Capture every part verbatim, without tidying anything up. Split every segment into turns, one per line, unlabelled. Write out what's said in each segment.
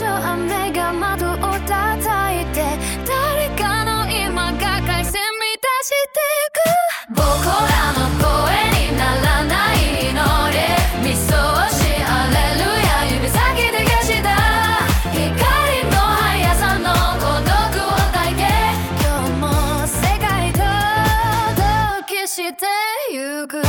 初雨が窓を叩いて誰かの今が回線満たしてく僕らの声にならない祈り見過ごしアレルヤ指先で消した光の速さの孤独を抱いて今日も世界と同期してゆく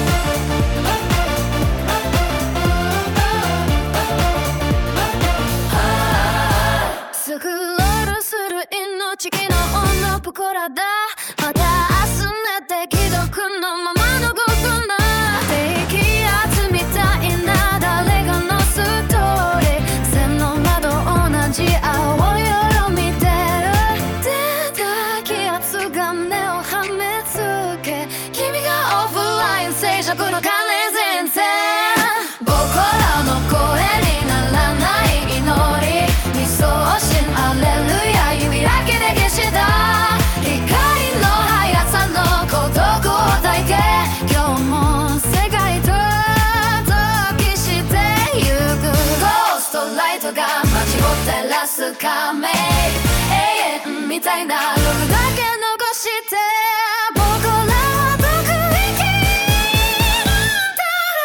スクロールする命昨日のプコラだまた明日寝て既読のままのことな低気圧みたいな誰がのストーリー線の窓同じ青い夜見てる出た気圧が目をはめつけ君がオフライン静寂の金前線僕らの声にならない祈り理想心アレルヤ指だけで消した光の速さの孤独を抱いて今日も世界と同期してゆくゴーストライトが街を照らす仮面永遠みたいなログだけ残して僕らはどこへ消えるんだ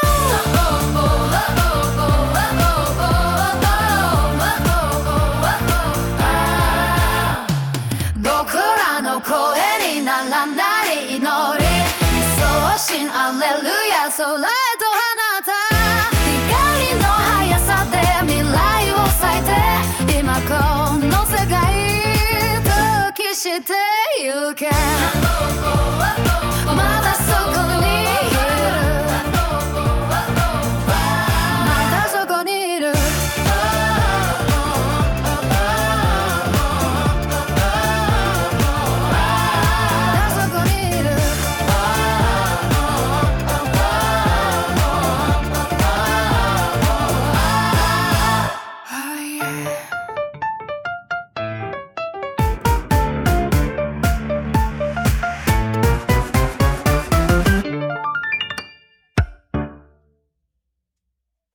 僕らの声にならない祈り理想心アレルヤ空へと放った光の速さで未来を咲いて今この世界と期してゆけ